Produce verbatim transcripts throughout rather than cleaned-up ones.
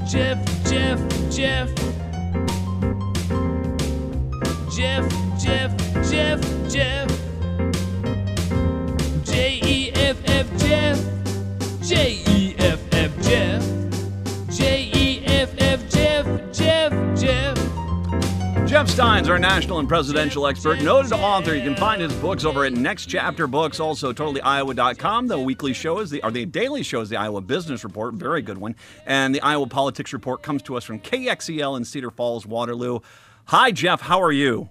Jeff, Jeff, Jeff. Jeff, Jeff, Jeff, Jeff. J E F F Jeff. J E F F Jeff. J E F F Jeff, Jeff, Jeff. Jeff Steins, our national and presidential expert, noted author. You can find his books over at Next Chapter Books, also totally iowa dot com. The weekly show is the, or the daily show is the Iowa Business Report, very good one. And the Iowa Politics Report comes to us from K X E L in Cedar Falls, Waterloo. Hi, Jeff. How are you?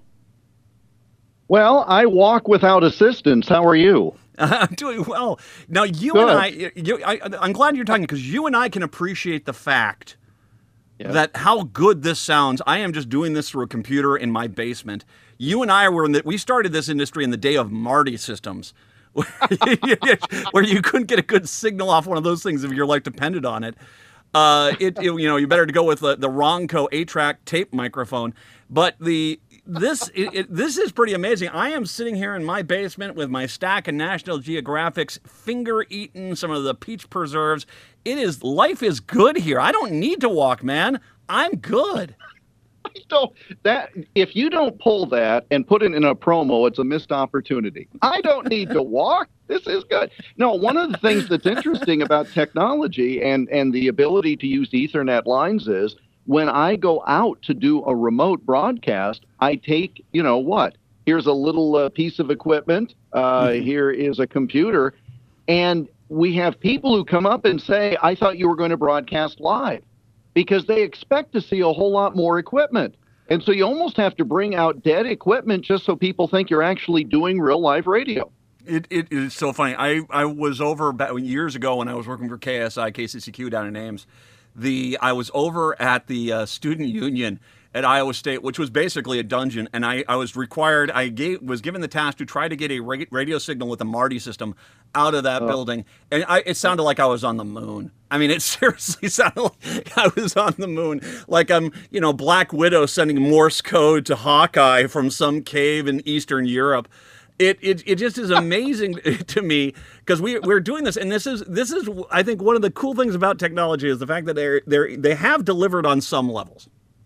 Well, I walk without assistance. How are you? I'm doing well. Now, you Good. and I, you, I, I'm glad you're talking because you and I can appreciate the fact Yeah. that how good this sounds. I am just doing this through a computer in my basement. You and I were in the, we started this industry in the day of Marty systems, where you couldn't get a good signal off one of those things if your life depended on it. Uh, it, it you know, you better to go with the, the Ronco eight-track tape microphone. But the this it, it, this is pretty amazing. I am sitting here in my basement with my stack of National Geographics, finger eating some of the peach preserves. It is life is good here. I don't need to walk, man. I'm good. So that if you don't pull that and put it in a promo, it's a missed opportunity. I don't need to walk. This is good. No, one of the things that's interesting about technology and, and the ability to use Ethernet lines is when I go out to do a remote broadcast, I take, you know what? Here's a little uh, piece of equipment. Uh, mm-hmm. Here is a computer. And we have people who come up and say, I thought you were going to broadcast live, because they expect to see a whole lot more equipment. And so you almost have to bring out dead equipment just so people think you're actually doing real live radio. It, it is so funny. I, I was over about years ago when I was working for K S I, K C C Q down in Ames. The I was over at the uh, student union at Iowa State, which was basically a dungeon, and I, I was required, I gave, was given the task to try to get a radio signal with a Marty system out of that oh. building, and I, it sounded like I was on the moon. I mean, it seriously sounded like I was on the moon, like I'm, you know, Black Widow sending Morse code to Hawkeye from some cave in Eastern Europe. It it it just is amazing to me because we we're doing this, and this is this is I think one of the cool things about technology is the fact that they they they have delivered on some levels.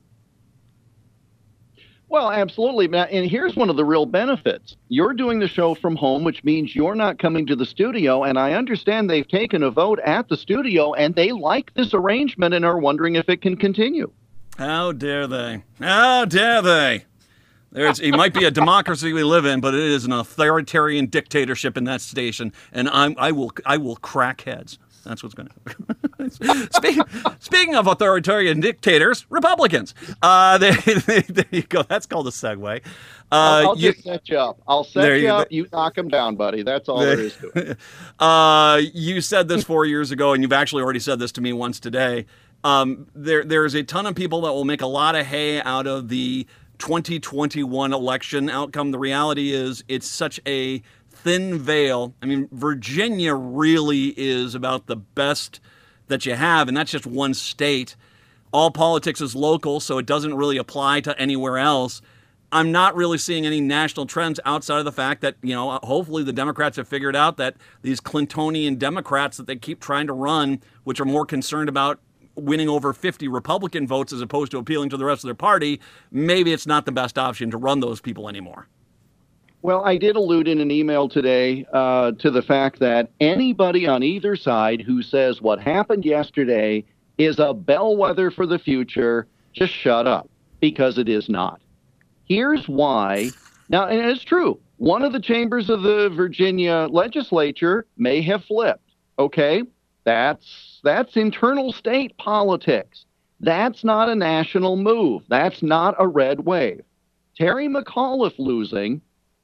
Well, absolutely, Matt. And here's one of the real benefits. You're doing the show from home, which means you're not coming to the studio. And I understand they've taken a vote at the studio, and they like this arrangement and are wondering if it can continue. How dare they? How dare they? There's, it might be a democracy we live in, but it is an authoritarian dictatorship in that station, and I'm, I will I will crack heads. That's what's going to happen. speaking, speaking of authoritarian dictators, Republicans. Uh, they, they, there you go. That's called a segue. Uh, I'll, I'll you, just set you up. I'll set you, you up. You knock them down, buddy. That's all there is to it. Uh, you said this four years ago, and you've actually already said this to me once today. Um, there, there's a ton of people that will make a lot of hay out of the twenty twenty-one election outcome. The reality is it's such a thin veil. I mean, Virginia really is about the best that you have, and that's just one state. All politics is local, so it doesn't really apply to anywhere else. I'm not really seeing any national trends outside of the fact that, you know, hopefully the Democrats have figured out that these Clintonian Democrats that they keep trying to run, which are more concerned about winning over fifty Republican votes as opposed to appealing to the rest of their party, maybe it's not the best option to run those people anymore. Well, I did allude in an email today uh, to the fact that anybody on either side who says what happened yesterday is a bellwether for the future, just shut up, because it is not. Here's why. Now, and it's true, one of the chambers of the Virginia legislature may have flipped. Okay, that's that's internal state politics. That's not a national move. That's not a red wave. Terry McAuliffe losing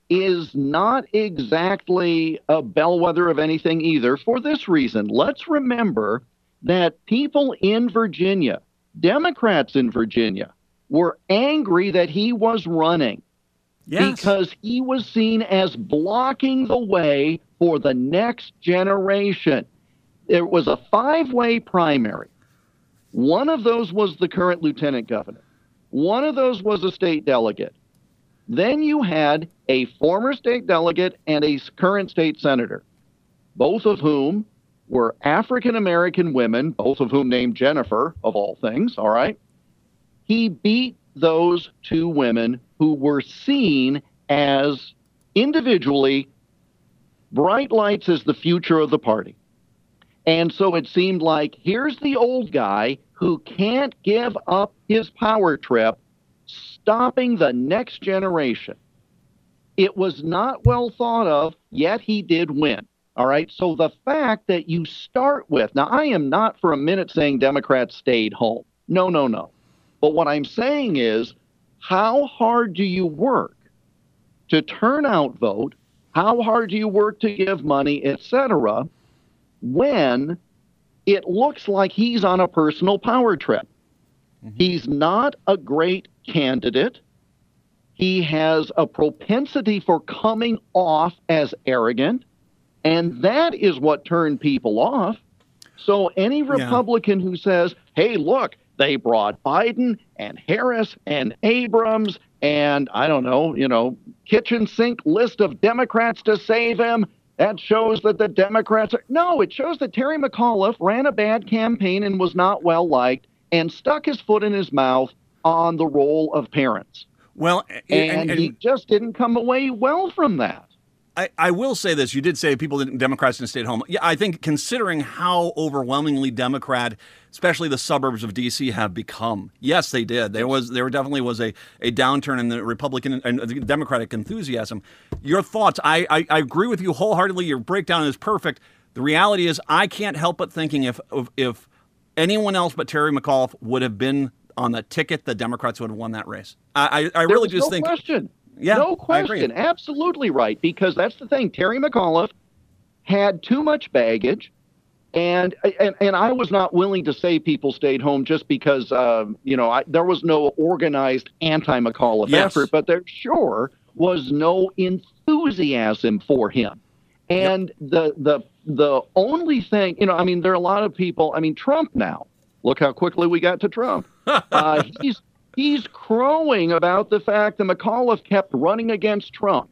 is not exactly a bellwether of anything either, for this reason. Let's remember that people in Virginia, Democrats in Virginia, were angry that he was running. Yes. Because he was seen as blocking the way for the next generation. There was a five-way primary. One of those was the current lieutenant governor. One of those was a state delegate. Then you had a former state delegate and a current state senator, both of whom were African American women, both of whom named Jennifer, of all things, all right? He beat those two women who were seen as individually bright lights as the future of the party. And so it seemed like here's the old guy who can't give up his power trip, stopping the next generation. It was not well thought of, yet he did win. All right. So the fact that you start with, now I am not for a minute saying Democrats stayed home. No, no, no. But what I'm saying is, how hard do you work to turn out vote? How hard do you work to give money, et cetera, when it looks like he's on a personal power trip? Mm-hmm. He's not a great candidate. He has a propensity for coming off as arrogant, and that is what turned people off. So any Republican yeah. who says, hey, look, they brought Biden and Harris and Abrams and, I don't know, you know, kitchen sink list of Democrats to save him, that shows that the Democrats are... No, it shows that Terry McAuliffe ran a bad campaign and was not well liked and stuck his foot in his mouth on the role of parents. Well, and, and, and he just didn't come away well from that. I, I will say this. You did say people didn't, Democrats didn't stay at home. Yeah, I think considering how overwhelmingly Democrat, especially the suburbs of D C, have become, yes, they did. There was there definitely was a, a downturn in the Republican and the Democratic enthusiasm. Your thoughts? I, I, I agree with you wholeheartedly. Your breakdown is perfect. The reality is I can't help but thinking if if, if anyone else but Terry McAuliffe would have been on the ticket, the Democrats would have won that race. I, I, I really just no think... question. Yeah, no question. Absolutely right. Because that's the thing. Terry McAuliffe had too much baggage. And and, and I was not willing to say people stayed home just because, uh, you know, I, there was no organized anti-McAuliffe yes. effort. But there sure was no enthusiasm for him. And yep. the, the, the only thing, you know, I mean, there are a lot of people. I mean, Trump now. Look how quickly we got to Trump. Uh, he's He's crowing about the fact that McAuliffe kept running against Trump.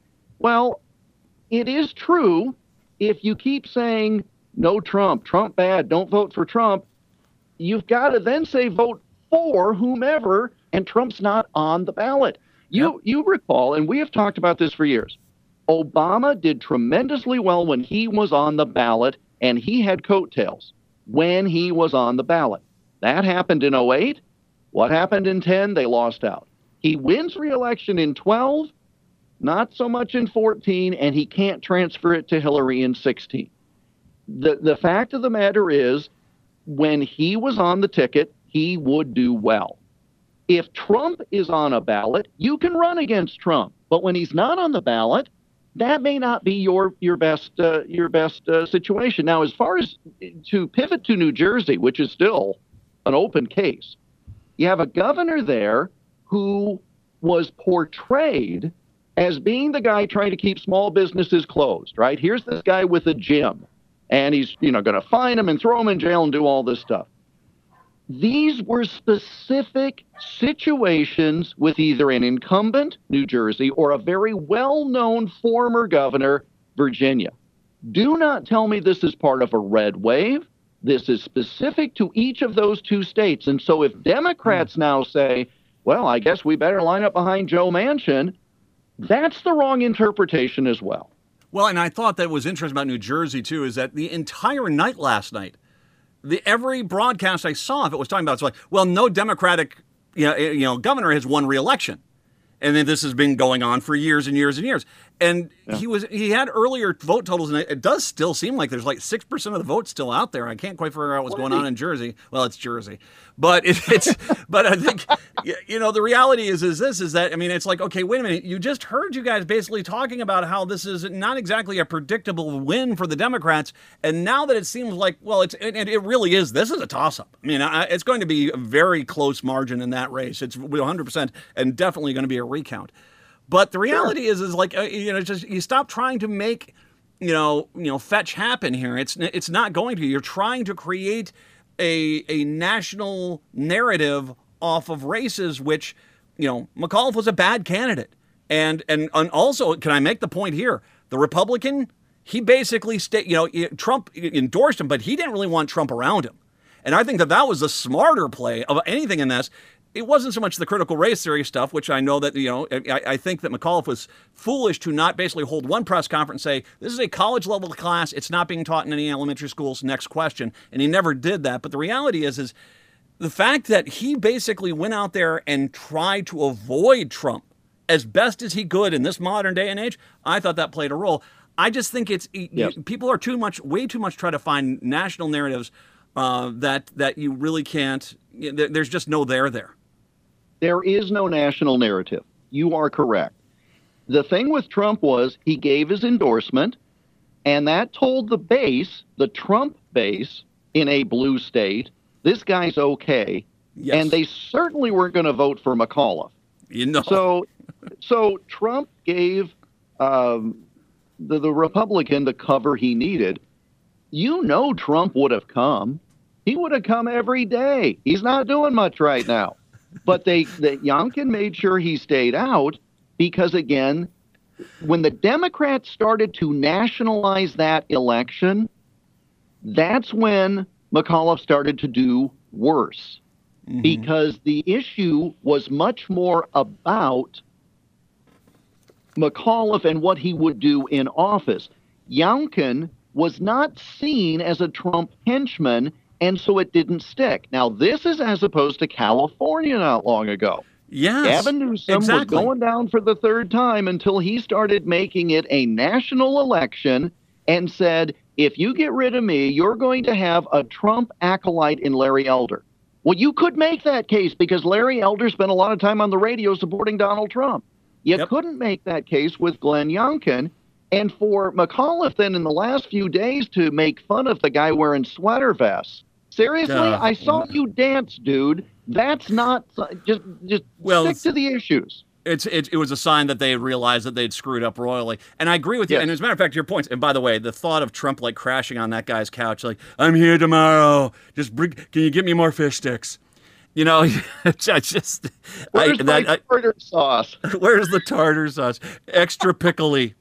Well, it is true. If you keep saying, no Trump, Trump bad, don't vote for Trump, you've got to then say vote for whomever, and Trump's not on the ballot. You, yep. you recall, and we have talked about this for years, Obama did tremendously well when he was on the ballot, and he had coattails when he was on the ballot. That happened in oh eight. What happened in ten? They lost out. He wins re-election in twelve, not so much in fourteen, and he can't transfer it to Hillary in sixteen. The, the fact of the matter is, when he was on the ticket, he would do well. If Trump is on a ballot, you can run against Trump. But when he's not on the ballot, that may not be your, your best, uh, your best uh, situation. Now, as far as to pivot to New Jersey, which is still an open case, you have a governor there who was portrayed as being the guy trying to keep small businesses closed, right? Here's this guy with a gym, and he's, you know, going to fine him and throw him in jail and do all this stuff. These were specific situations with either an incumbent, New Jersey, or a very well-known former governor, Virginia. Do not tell me this is part of a red wave. This is specific to each of those two states. And so if Democrats now say, well, I guess we better line up behind Joe Manchin, that's the wrong interpretation as well. Well, and I thought that was interesting about New Jersey, too, is that the entire night last night, the every broadcast I saw, if it was talking about, it's like, well, no Democratic you know, you know, governor has won re-election. And then this has been going on for years and years and years. And yeah. he was he had earlier vote totals, and it does still seem like there's like six percent of the vote still out there. I can't quite figure out what's what going on in Jersey. Well, it's Jersey. But it, it's but I think, you know, the reality is is this, is that, I mean, it's like, okay, wait a minute. You just heard you guys basically talking about how this is not exactly a predictable win for the Democrats. And now that it seems like, well, it's it, it really is. This is a toss-up. I mean, I, it's going to be a very close margin in that race. It's one hundred percent and definitely going to be a recount. But the reality sure. is, is like, uh, you know, just you stop trying to make, you know, you know, fetch happen here. It's it's not going to. You're trying to create a a national narrative off of races, which, you know, McAuliffe was a bad candidate. And, and and also, can I make the point here? The Republican, he basically, sta- you know, Trump endorsed him, but he didn't really want Trump around him. And I think that that was the smarter play of anything in this. It wasn't so much the critical race theory stuff, which I know that, you know, I, I think that McAuliffe was foolish to not basically hold one press conference and say, this is a college level class. It's not being taught in any elementary schools. Next question. And he never did that. But the reality is, is the fact that he basically went out there and tried to avoid Trump as best as he could in this modern day and age, I thought that played a role. I just think it's yes. people are too much, way too much trying to find national narratives uh, that that you really can't. There's just no there there. There is no national narrative. You are correct. The thing with Trump was he gave his endorsement, and that told the base, the Trump base in a blue state, this guy's okay. Yes. And they certainly weren't going to vote for McAuliffe. You know. So, so Trump gave um, the, the Republican the cover he needed. You know Trump would have come. He would have come every day. He's not doing much right now. But they, the, Youngkin made sure he stayed out because, again, when the Democrats started to nationalize that election, that's when McAuliffe started to do worse. Mm-hmm. Because the issue was much more about McAuliffe and what he would do in office. Youngkin was not seen as a Trump henchman, and so it didn't stick. Now, this is as opposed to California not long ago. Yes, Gavin Newsom exactly. was going down for the third time until he started making it a national election and said, if you get rid of me, you're going to have a Trump acolyte in Larry Elder. Well, you could make that case because Larry Elder spent a lot of time on the radio supporting Donald Trump. You yep. couldn't make that case with Glenn Youngkin. And for McAuliffe then in the last few days to make fun of the guy wearing sweater vests. Seriously, uh, I saw you dance, dude. That's not just just well, stick to the issues. It's it, it was a sign that they realized that they'd screwed up royally. And I agree with you. Yes. And as a matter of fact, your points. And by the way, the thought of Trump like crashing on that guy's couch, like, I'm here tomorrow. Just bring, can you get me more fish sticks? You know, I just where's I, my that, tartar I, sauce? Where's the tartar sauce? Extra pickly.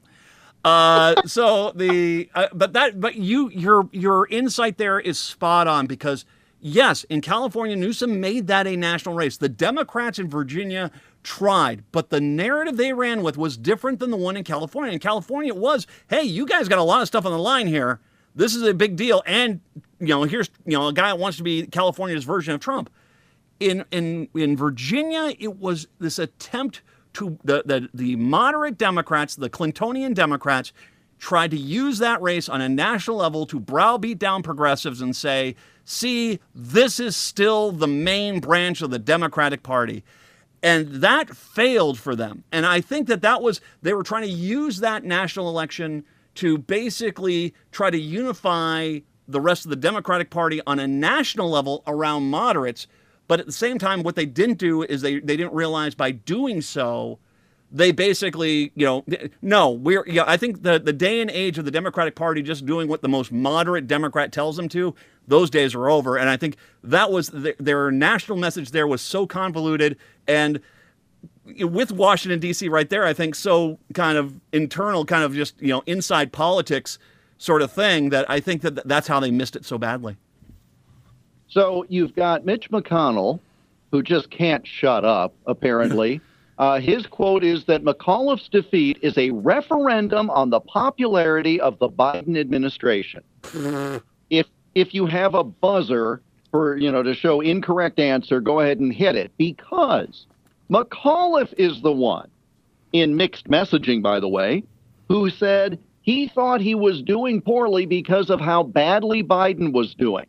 Uh, so the uh, but that but you your your insight there is spot on because yes, in California, Newsom made that a national race. The Democrats in Virginia tried, but the narrative they ran with was different than the one in California. In California, it was, hey, you guys got a lot of stuff on the line here. This is a big deal, and you know, here's you know a guy that wants to be California's version of Trump. In in in Virginia, it was this attempt. To the, the the moderate Democrats, the Clintonian Democrats, tried to use that race on a national level to browbeat down progressives and say, see, this is still the main branch of the Democratic Party. And that failed for them. And I think that that was, they were trying to use that national election to basically try to unify the rest of the Democratic Party on a national level around moderates. But at the same time, what they didn't do is they, they didn't realize by doing so, they basically, you know, no, we're, yeah, I think the, the day and age of the Democratic Party just doing what the most moderate Democrat tells them to, those days are over. And I think that was, the, their national message there was so convoluted and with Washington, D C right there, I think so kind of internal, kind of just, you know, inside politics sort of thing that I think that that's how they missed it so badly. So you've got Mitch McConnell, who just can't shut up, apparently. uh, his quote is that McAuliffe's defeat is a referendum on the popularity of the Biden administration. if if you have a buzzer for, you know, to show incorrect answer, go ahead and hit it. Because McAuliffe is the one, in mixed messaging, by the way, who said he thought he was doing poorly because of how badly Biden was doing.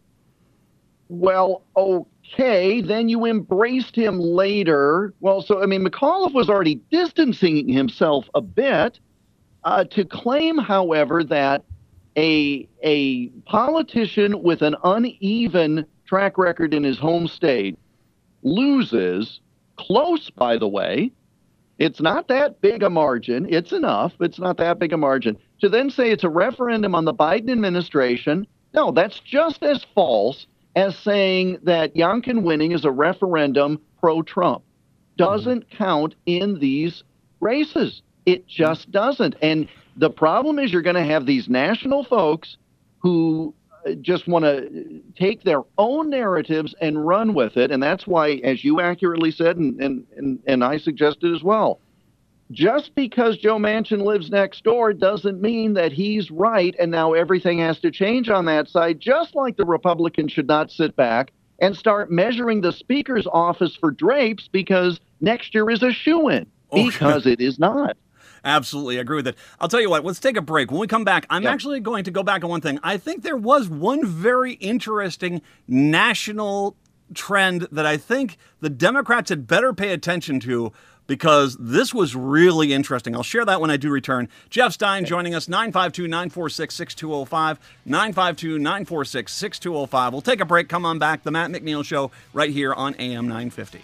Well, okay, then you embraced him later. Well, so, I mean, McAuliffe was already distancing himself a bit uh, to claim, however, that a, a politician with an uneven track record in his home state loses, close, by the way. It's not that big a margin. It's enough. It's not that big a margin. To then say it's a referendum on the Biden administration, no, that's just as false as saying that Youngkin winning is a referendum pro-Trump. Doesn't count in these races. It just doesn't. And The problem is you're going to have these national folks who just want to take their own narratives and run with it. And that's why, as you accurately said, and, and, and, and I suggested as well, just because Joe Manchin lives next door doesn't mean that he's right, and now everything has to change on that side, just like the Republicans should not sit back and start measuring the Speaker's office for drapes because next year is a shoo-in, because it is not. Absolutely agree with it. I'll tell you what, let's take a break. When we come back, I'm yep. actually going to go back on one thing. I think there was one very interesting national trend that I think the Democrats had better pay attention to, because this was really interesting. I'll share that when I do return. Jeff Stein joining us, nine five two, nine four six, six two zero five, nine five two, nine four six, six two zero five. We'll take a break. Come on back. The Matt McNeil Show right here on A M nine fifty.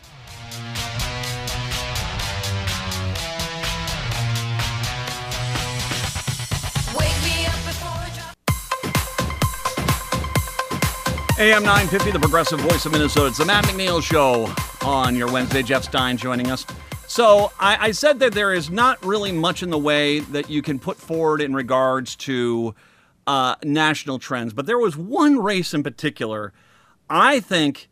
A M nine fifty, the progressive voice of Minnesota. It's the Matt McNeil Show on your Wednesday. Jeff Stein joining us. So I, I said that there is not really much in the way that you can put forward in regards to uh, national trends. But there was one race in particular, I think,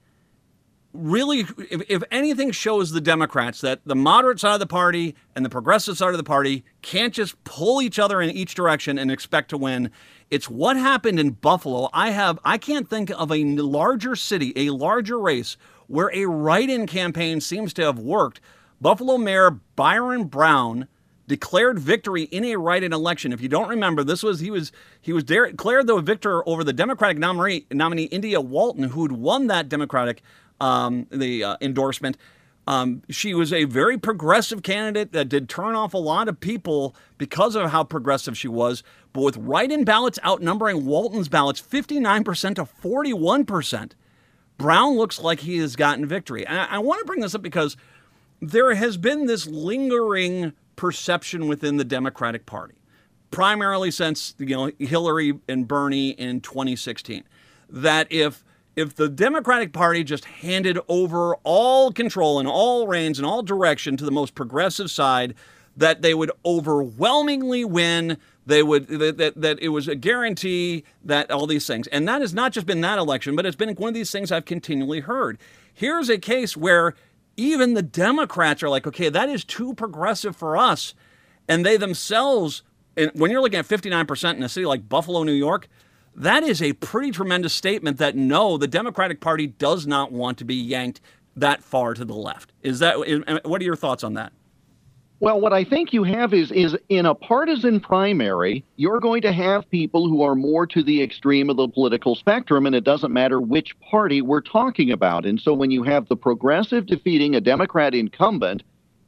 really, if, if anything shows the Democrats that the moderate side of the party and the progressive side of the party can't just pull each other in each direction and expect to win. It's what happened in Buffalo. I have, I can't think of a larger city, a larger race where a write-in campaign seems to have worked. Buffalo Mayor Byron Brown declared victory in a write-in election. If you don't remember, this was he was he was declared the victor over the Democratic nominee, nominee India Walton, who'd won that Democratic um, the uh, endorsement. Um, she was a very progressive candidate that did turn off a lot of people because of how progressive she was. But with write-in ballots outnumbering Walton's ballots fifty-nine percent to forty-one percent, Brown looks like he has gotten victory. And I, I want to bring this up because there has been this lingering perception within the Democratic Party, primarily since you know Hillary and Bernie in twenty sixteen, that if if the Democratic Party just handed over all control and all reins and all direction to the most progressive side, that they would overwhelmingly win. They would that, that that it was a guarantee that all these things. And that has not just been that election, but it's been one of these things I've continually heard. Here's a case where even the Democrats are like, okay, that is too progressive for us. And they themselves, and when you're looking at fifty-nine percent in a city like Buffalo, New York, that is a pretty tremendous statement that no, the Democratic Party does not want to be yanked that far to the left. Is that, is, what are your thoughts on that? Well, what I think you have is, is in a partisan primary, you're going to have people who are more to the extreme of the political spectrum, and it doesn't matter which party we're talking about. And so when you have the progressive defeating a Democrat incumbent,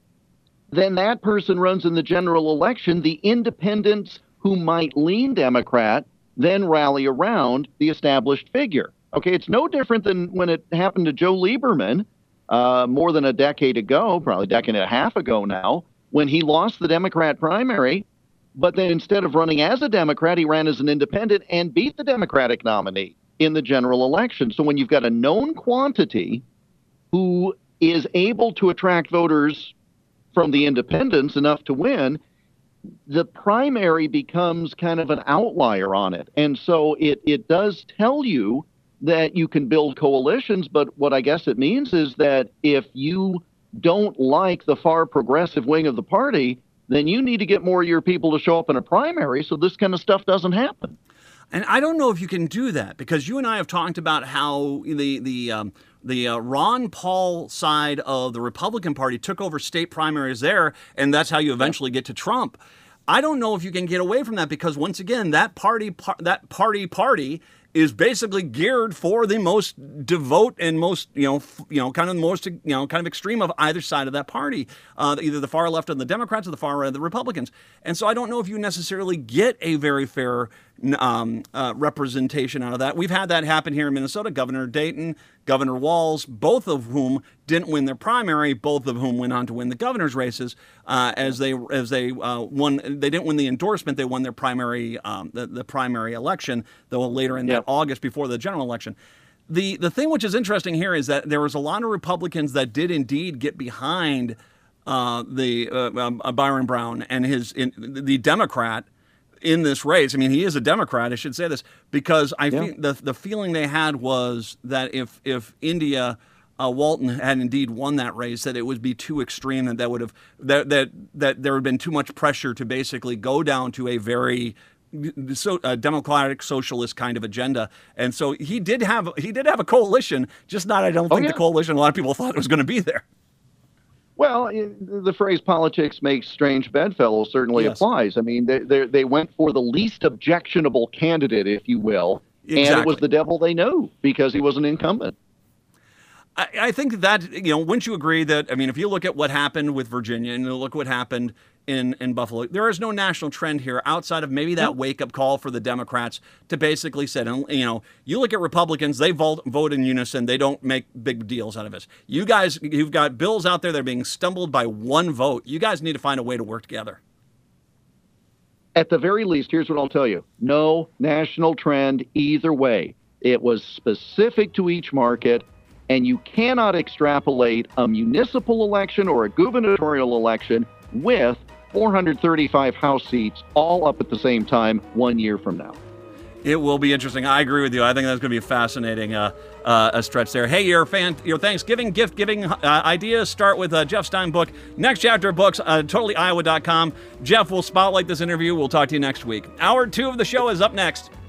then that person runs in the general election. The independents who might lean Democrat then rally around the established figure. Okay, it's no different than when it happened to Joe Lieberman uh, more than a decade ago, probably a decade and a half ago now, when he lost the Democrat primary, but then instead of running as a Democrat, he ran as an independent and beat the Democratic nominee in the general election. So when you've got a known quantity who is able to attract voters from the independents enough to win, the primary becomes kind of an outlier on it. And so it, it does tell you that you can build coalitions, but what I guess it means is that if you don't like the far progressive wing of the party, then you need to get more of your people to show up in a primary so this kind of stuff doesn't happen. And I don't know if you can do that, because you and I have talked about how the the um, the uh, Ron Paul side of the Republican Party took over state primaries there, and that's how you eventually get to Trump. I don't know if you can get away from that, because once again, that party par- that party party is basically geared for the most devout and most, you know, f- you know, kind of the most, you know, kind of extreme of either side of that party, uh, either the far left of the Democrats or the far right of the Republicans. And so I don't know if you necessarily get a very fair um, uh, representation out of that. We've had that happen here in Minnesota. Governor Dayton, Governor Walz, both of whom didn't win their primary, both of whom went on to win the governor's races uh, as they as they uh, won. They didn't win the endorsement; they won their primary um, the, the primary election, though later in yep. that August before the general election. The the thing which is interesting here is that there was a lot of Republicans that did indeed get behind uh, the uh, uh, Byron Brown and his in, the Democrat in this race. I mean, he is a Democrat. I should say this because I Yeah. think the the feeling they had was that if if India. Uh, Walton had indeed won that race, that it would be too extreme, that that would have that that that there would have been too much pressure to basically go down to a very so uh, democratic socialist kind of agenda. And so he did have he did have a coalition, just not I don't Oh, think yeah. the coalition a lot of people thought it was going to be there. Well, i- the phrase "politics makes strange bedfellows" certainly Yes. applies. I mean, they, they they went for the least objectionable candidate, if you will, and it was Exactly. the devil they knew because he was an incumbent. I, I think that, you know, wouldn't you agree that, I mean, if you look at what happened with Virginia and you look what happened in, in Buffalo, there is no national trend here outside of maybe that wake-up call for the Democrats to basically say, you know, you look at Republicans, they vote, vote in unison, they don't make big deals out of it. You guys, you've got bills out there that are being stumbled by one vote. You guys need to find a way to work together. At the very least, here's what I'll tell you. No national trend either way. It was specific to each market, and you cannot extrapolate a municipal election or a gubernatorial election with four hundred thirty-five House seats all up at the same time one year from now. It will be interesting. I agree with you. I think that's going to be a fascinating uh, uh, a stretch there. Hey, your fan, your Thanksgiving gift giving uh, ideas start with uh, Jeff Stein book. Next chapter of books, uh, totally iowa dot com. Jeff will spotlight this interview. We'll talk to you next week. Hour two of the show is up next.